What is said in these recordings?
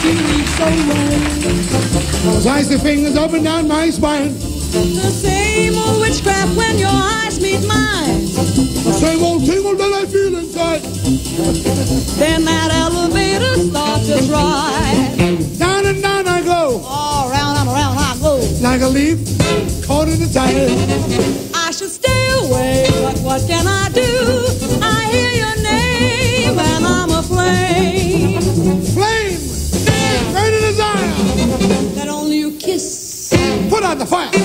2 weeks away. Those icy fingers up and down my spine. The same old witchcraft when your eyes meet mine. The same old tingle that I feel inside. Then that elevator starts its ride. Down and down I go. All around and around I go. Like a leaf caught in the tide. I should stay away, but what can I do? I hear your name and I'm aflame. Flame, burning desire. That only you kiss. Put out the fire.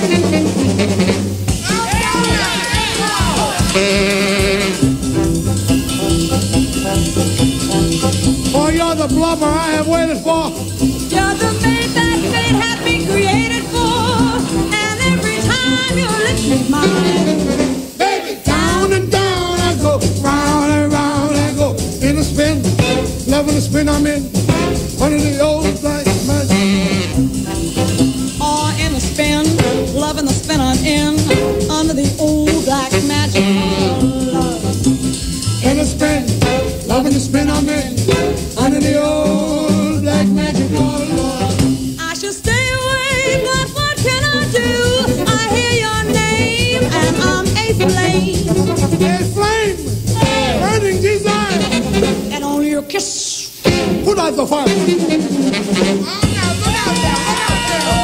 Oh, you're the blubber I have waited for. You're the mate that fate had me created for. And every time your lips meet mine, Baby, down and down I go. Round and round I go. In a spin, loving the spin I'm in. Under the old black magic. or in a spin, loving the spin I'm in, under the old black magic of love. In a spin, loving the spin I'm in. Under the old black magic of love. I should stay away, but what can I do? I hear your name and I'm a flame. A flame, burning desire. And only your kiss. Put out the fire. Oh, no, put out there, put out there.